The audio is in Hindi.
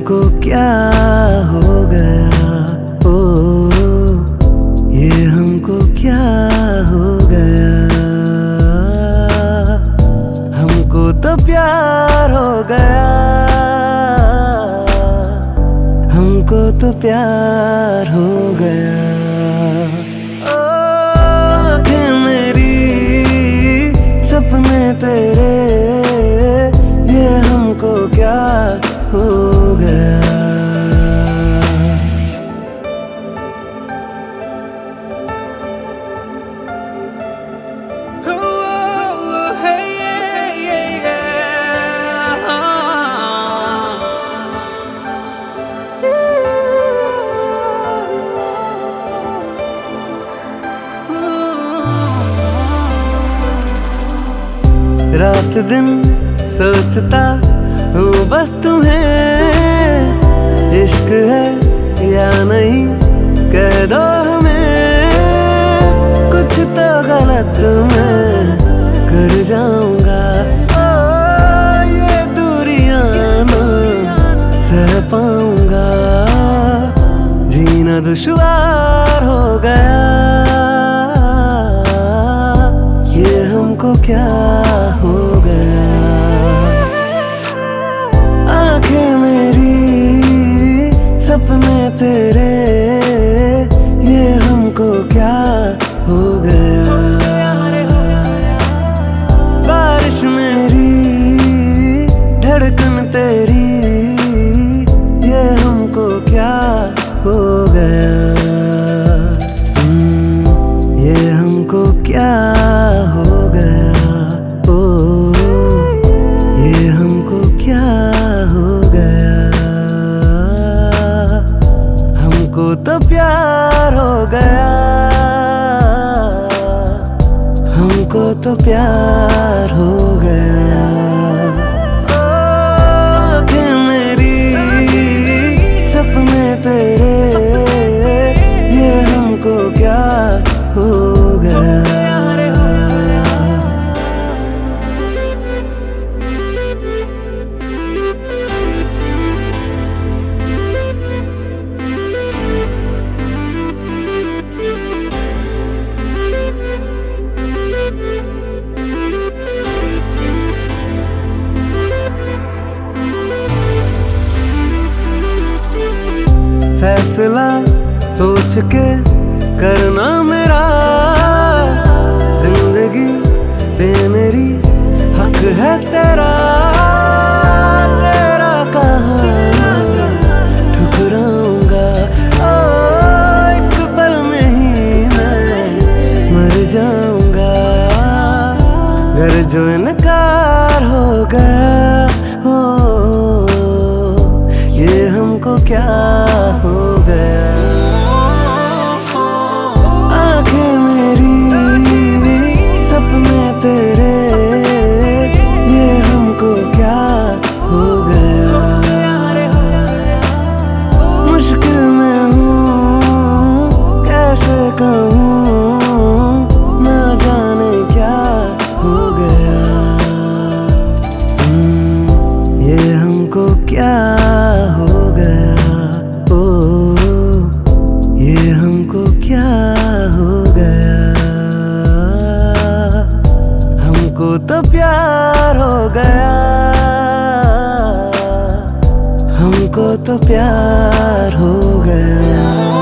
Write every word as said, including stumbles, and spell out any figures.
हमको क्या हो गया, ओ ये हमको क्या हो गया। हमको तो प्यार हो गया, हमको तो प्यार हो गया। ओ आँखें मेरी सपने तेरे, ये हमको क्या हो गया। रात दिन सोचता हूँ बस तुम्हें, इश्क है या नहीं कह दो हमें। कुछ तो गलत मैं कर जाऊंगा, ओ ये दूरियां ना सह पाऊंगा। जीना दुश्वार हो गया, ये हमको क्या हो गया। आंखें मेरी सपने तेरे, ये हमको क्या हो गया। बारिश मेरी धड़कन तेरी, ये हमको क्या हो गया। ये हमको क्या हो गया, ओ ये हमको क्या हो गया। हमको तो प्यार हो गया, हमको तो प्यार हो गया। ओ आँखें मेरी सपने तेरे, ये हमको क्या हो गया। फैसला सोच के करना मेरा, जिंदगी पे मेरी हक है तेरा। तेरा कहाँ ठुकराऊंगा, ओ एक पल में ही मैं मर जाऊंगा। घर जो इनकार हो गया, हो ये हमको क्या हो गया। आंखें मेरी सपने तेरे, ये हमको क्या हो गया। मुश्किल में हूँ कैसे कहूँ, ना जाने क्या हो गया। ये हमको क्या हो गया, ओ ये हमको क्या हो गया। हमको तो प्यार हो गया, हमको तो प्यार हो गया।